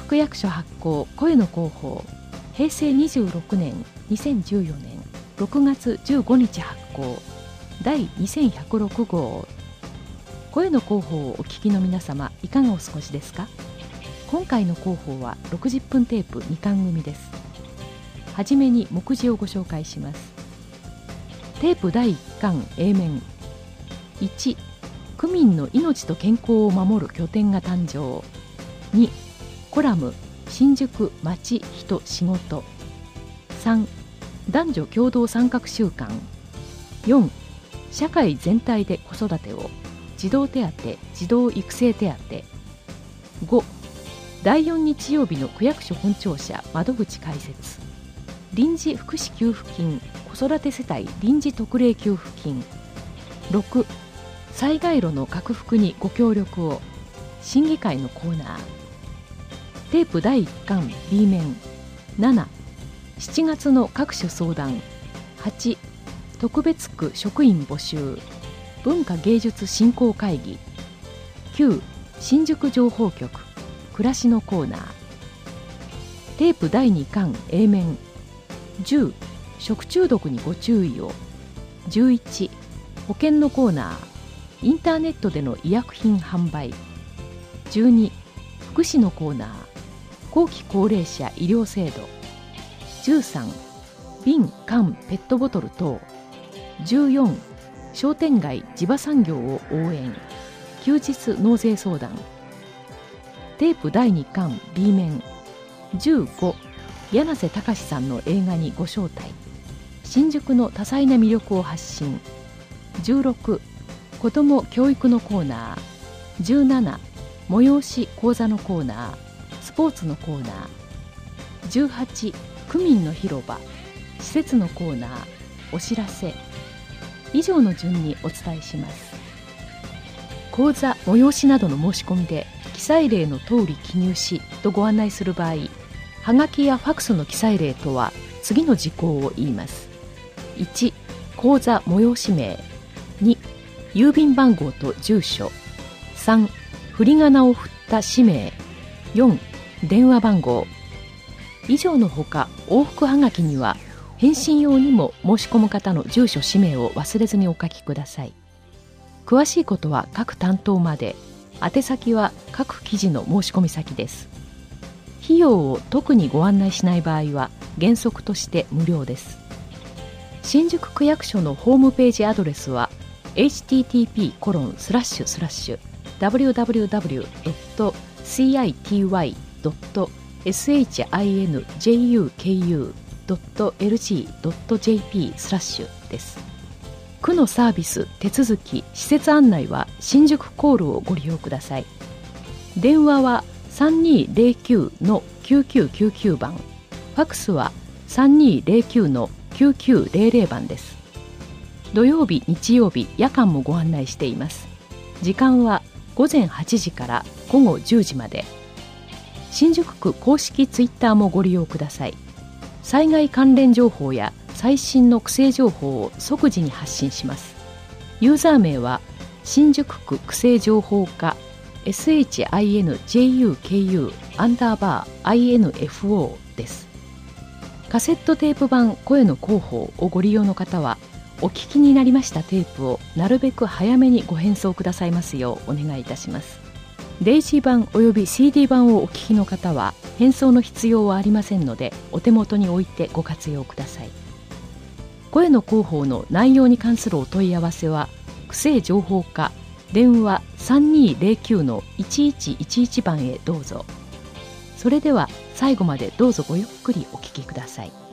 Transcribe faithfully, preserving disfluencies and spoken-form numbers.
区役所発行声の広報平成にじゅうろくねんにせんじゅうよねんろくがつじゅうごにち発行第にせんひゃくろくごう。声の広報をお聞きの皆様、いかがお過ごしですか？今回の広報はろくじゅっぷんテープにかん組です。はじめに目次をご紹介します。テープだいいっかん A 面。いち、区民の命と健康を守る拠点が誕生。に、コラム新宿町人仕事。さん、男女共同参画週間。よん、社会全体で子育てを児童手当、児童育成手当。ご、だいよん日曜日の区役所本庁舎窓口開設。臨時福祉給付金子育て世帯臨時特例給付金。ろく、災害路の拡幅にご協力を審議会のコーナー。テープだいいっかん B 面。なな、しちがつの各種相談。はち、特別区職員募集文化芸術振興会議。きゅう、新宿情報局暮らしのコーナー。テープだいにかん A 面。じゅう、食中毒にご注意を。じゅういち、保険のコーナーインターネットでの医薬品販売。じゅうに、福祉のコーナー後期高齢者医療制度。じゅうさん、瓶缶ペットボトル等。じゅうよん、商店街地場産業を応援休日納税相談。テープだいにかん B 面。じゅうご、柳瀬隆さんの映画にご招待新宿の多彩な魅力を発信。じゅうろく、子ども教育のコーナー。じゅうなな、催し講座のコーナースポーツのコーナー。じゅうはち、区民の広場施設のコーナーお知らせ。以上の順にお伝えします。講座催しなどの申し込みで記載例の通り記入しとご案内する場合、はがきやファクスの記載例とは次の事項を言います。いち、講座催し名。に、郵便番号と住所。さん、振り仮名を振った氏名。よん、電話番号。以上のほか往復はがきには返信用にも申し込む方の住所氏名を忘れずにお書きください。詳しいことは各担当まで。宛先は各記事の申し込み先です。費用を特にご案内しない場合は原則として無料です。新宿区役所のホームページアドレスは エイチティーティーピーコロンスラッシュスラッシュダブリューダブリューダブリュードットシーアイティーワイドットエスエイチアイエヌジェイユーケーユードットエルジードットジェーピースラッシュです。区のサービス、手続き、施設案内は新宿コールをご利用ください。電話は さんにーぜろきゅうのきゅうきゅうきゅうきゅう 番、ファクスは さんにーぜろきゅうのきゅうきゅうぜろぜろ 番です。土曜日、日曜日、夜間もご案内しています。時間はごぜんはちじからごごじゅうじまで。新宿区公式ツイッターもご利用ください。災害関連情報や最新の区政情報を即時に発信します。ユーザー名は新宿区区政情報課 エスエイチアイエヌジェイユーケーユー アンダーバー アイエヌエフオー です。カセットテープ版声の広報をご利用の方はお聞きになりましたテープをなるべく早めにご返送くださいますようお願いいたします。デイジー版および シーディー 版をお聞きの方は返送の必要はありませんのでお手元に置いてご活用ください。声の広報の内容に関するお問い合わせは区政情報課電話 さんにーぜろきゅうのいちいちいちいち 番へどうぞ。それでは最後までどうぞごゆっくりお聞きください。